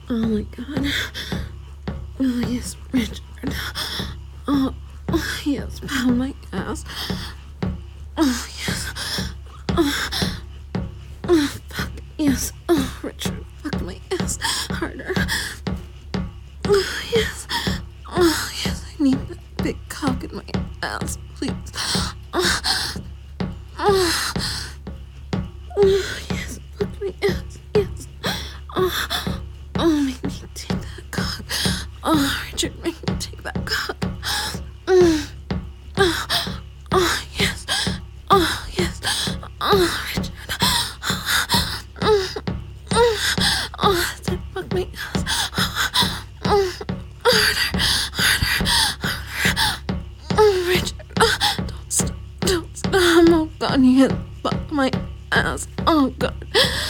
Oh my god. Oh yes, Richard. Oh, yes, pound my ass. Oh yes. Oh, fuck yes. Oh, Richard, fuck my ass harder.